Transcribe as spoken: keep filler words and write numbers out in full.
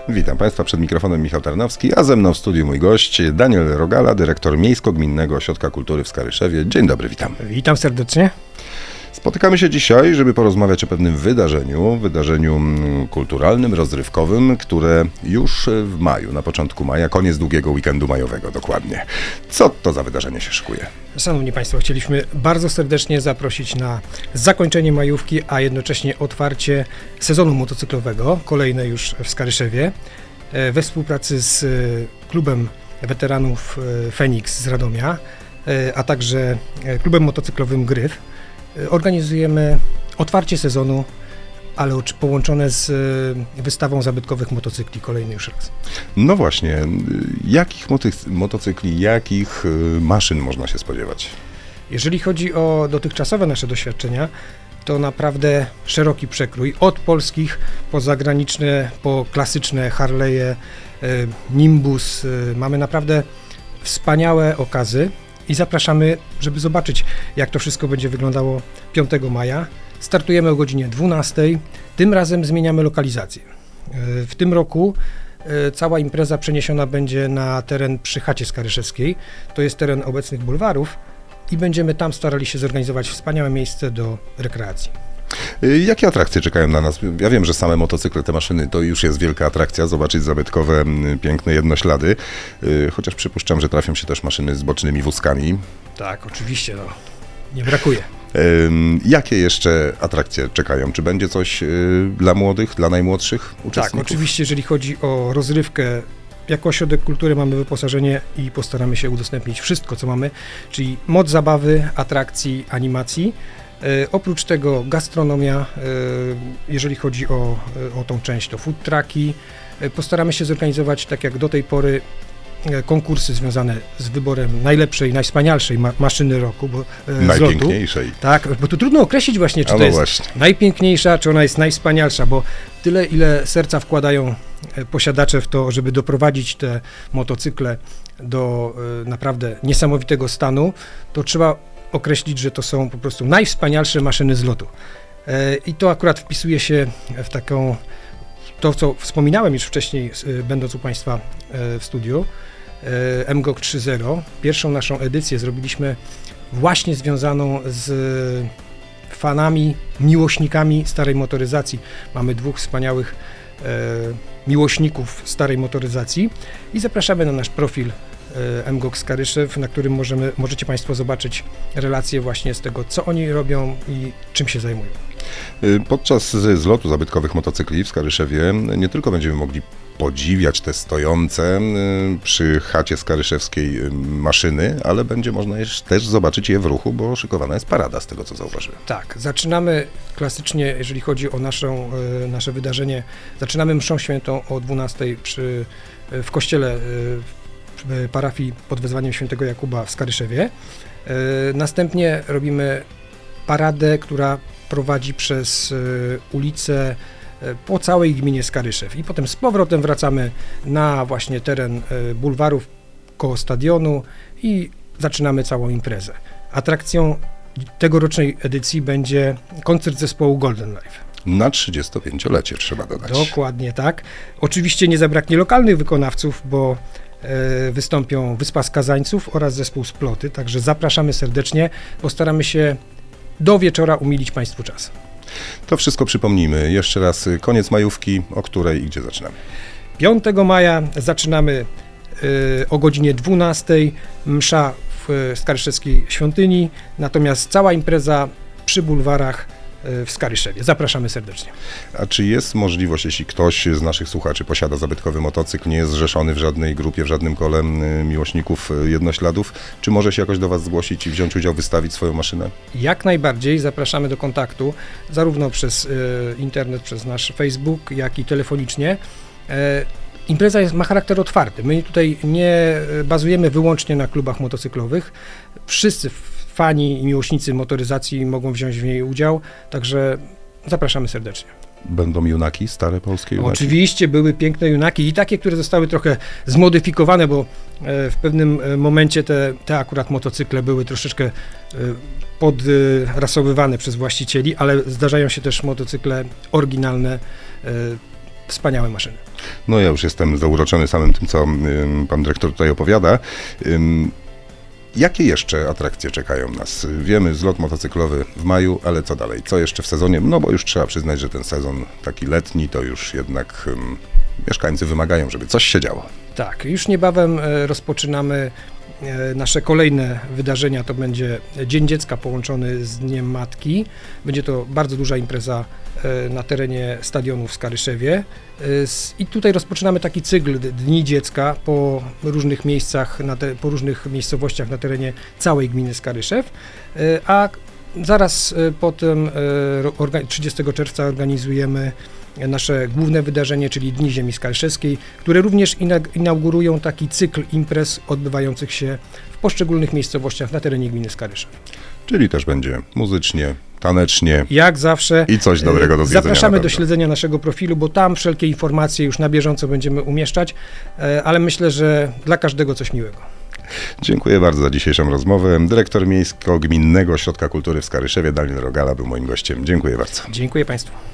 Witam Państwa, przed mikrofonem Michał Tarnowski, a ze mną w studiu mój gość Daniel Rogala, dyrektor Miejsko-Gminnego Ośrodka Kultury w Skaryszewie. Dzień dobry, witam. Witam serdecznie. Spotykamy się dzisiaj, żeby porozmawiać o pewnym wydarzeniu, wydarzeniu kulturalnym, rozrywkowym, które już w maju, na początku maja, koniec długiego weekendu majowego dokładnie. Co to za wydarzenie się szykuje? Szanowni Państwo, chcieliśmy bardzo serdecznie zaprosić na zakończenie majówki, a jednocześnie otwarcie sezonu motocyklowego, kolejne już w Skaryszewie, we współpracy z klubem weteranów Feniks z Radomia, a także klubem motocyklowym Gryf. Organizujemy otwarcie sezonu, ale połączone z wystawą zabytkowych motocykli, kolejny już raz. No właśnie, jakich moty- motocykli, jakich maszyn można się spodziewać? Jeżeli chodzi o dotychczasowe nasze doświadczenia, to naprawdę szeroki przekrój, od polskich po zagraniczne, po klasyczne Harley'e, Nimbus. Mamy naprawdę wspaniałe okazy. I zapraszamy, żeby zobaczyć, jak to wszystko będzie wyglądało piątego maja. Startujemy o godzinie dwunastej. Tym razem zmieniamy lokalizację. W tym roku cała impreza przeniesiona będzie na teren przy chacie skaryszewskiej. To jest teren obecnych bulwarów i będziemy tam starali się zorganizować wspaniałe miejsce do rekreacji. Jakie atrakcje czekają na nas? Ja wiem, że same motocykle, te maszyny, to już jest wielka atrakcja, zobaczyć zabytkowe, piękne jednoślady, chociaż przypuszczam, że trafią się też maszyny z bocznymi wózkami. Tak, oczywiście, no, nie brakuje. Jakie jeszcze atrakcje czekają? Czy będzie coś dla młodych, dla najmłodszych uczestników? Tak, oczywiście, jeżeli chodzi o rozrywkę, jako ośrodek kultury mamy wyposażenie i postaramy się udostępnić wszystko, co mamy, czyli moc zabawy, atrakcji, animacji. E, oprócz tego gastronomia, e, jeżeli chodzi o, o tą część, to food trucki. E, postaramy się zorganizować, tak jak do tej pory, e, konkursy związane z wyborem najlepszej, najwspanialszej ma- maszyny roku. Bo, e, najpiękniejszej. Tak, bo tu trudno określić właśnie, czy no to jest właśnie. najpiękniejsza, czy ona jest najwspanialsza, bo tyle, ile serca wkładają posiadacze w to, żeby doprowadzić te motocykle do e, naprawdę niesamowitego stanu, to trzeba określić, że to są po prostu najwspanialsze maszyny z lotu. E, I to akurat wpisuje się w taką, to co wspominałem już wcześniej, e, będąc u Państwa e, w studiu, e, M G O K trzy zero. Pierwszą naszą edycję zrobiliśmy właśnie związaną z fanami, miłośnikami starej motoryzacji. Mamy dwóch wspaniałych e, miłośników starej motoryzacji i zapraszamy na nasz profil M G O K Skaryszew, na którym możemy, możecie Państwo zobaczyć relacje właśnie z tego, co oni robią i czym się zajmują. Podczas zlotu zabytkowych motocykli w Skaryszewie nie tylko będziemy mogli podziwiać te stojące przy chacie skaryszewskiej maszyny, ale będzie można też zobaczyć je w ruchu, bo szykowana jest parada, z tego co zauważyłem. Tak, zaczynamy klasycznie, jeżeli chodzi o naszą, nasze wydarzenie, zaczynamy mszą świętą o dwunastej przy, w kościele w parafii pod wezwaniem świętego Jakuba w Skaryszewie. Następnie robimy paradę, która prowadzi przez ulicę po całej gminie Skaryszew i potem z powrotem wracamy na właśnie teren bulwarów koło stadionu i zaczynamy całą imprezę. Atrakcją tegorocznej edycji będzie koncert zespołu Golden Life. Na trzydziestopięciolecie trzeba dodać. Dokładnie tak. Oczywiście nie zabraknie lokalnych wykonawców, bo e, wystąpią Wyspa Skazańców oraz zespół Sploty, także zapraszamy serdecznie. Postaramy się do wieczora umilić Państwu czas. To wszystko przypomnijmy. Jeszcze raz koniec majówki, o której i gdzie zaczynamy? piątego maja zaczynamy y, o godzinie dwunastej, msza w Skaryszewskiej Świątyni, natomiast cała impreza przy bulwarach y, w Skaryszewie. Zapraszamy serdecznie. A czy jest możliwość, jeśli ktoś z naszych słuchaczy posiada zabytkowy motocykl, nie jest zrzeszony w żadnej grupie, w żadnym kole miłośników jednośladów, czy może się jakoś do Was zgłosić i wziąć udział, wystawić swoją maszynę? Jak najbardziej zapraszamy do kontaktu, zarówno przez y, internet, przez nasz Facebook, jak i telefonicznie. E, impreza jest, ma charakter otwarty. My tutaj nie bazujemy wyłącznie na klubach motocyklowych. Wszyscy fani i miłośnicy motoryzacji mogą wziąć w niej udział, także zapraszamy serdecznie. Będą junaki, stare polskie junaki? Oczywiście były piękne junaki i takie, które zostały trochę zmodyfikowane, bo w pewnym momencie te, te akurat motocykle były troszeczkę podrasowywane przez właścicieli, ale zdarzają się też motocykle oryginalne, wspaniałe maszyny. No ja już jestem zauroczony samym tym, co ym, pan dyrektor tutaj opowiada. Ym, Jakie jeszcze atrakcje czekają nas? Wiemy, zlot motocyklowy w maju, ale co dalej? Co jeszcze w sezonie? No bo już trzeba przyznać, że ten sezon taki letni to już jednak ym, mieszkańcy wymagają, żeby coś się działo. Tak, już niebawem e, rozpoczynamy e, nasze kolejne wydarzenia. To będzie Dzień Dziecka połączony z Dniem Matki. Będzie to bardzo duża impreza e, na terenie stadionu w Skaryszewie. E, s- I tutaj rozpoczynamy taki cykl d- Dni Dziecka po różnych miejscach, na te, po różnych miejscowościach na terenie całej gminy Skaryszew. E, A zaraz e, potem, e, ro- orga- trzydziestego czerwca, organizujemy nasze główne wydarzenie, czyli Dni Ziemi Skaryszewskiej, które również ina- inaugurują taki cykl imprez odbywających się w poszczególnych miejscowościach na terenie gminy Skaryszew. Czyli też będzie muzycznie, tanecznie Jak zawsze i coś dobrego do e, zjedzenia. zapraszamy na do pewno. śledzenia naszego profilu, bo tam wszelkie informacje już na bieżąco będziemy umieszczać, e, ale myślę, że dla każdego coś miłego. Dziękuję bardzo za dzisiejszą rozmowę. Dyrektor Miejsko-Gminnego Ośrodka Kultury w Skaryszewie, Daniel Rogala, był moim gościem. Dziękuję bardzo. Dziękuję Państwu.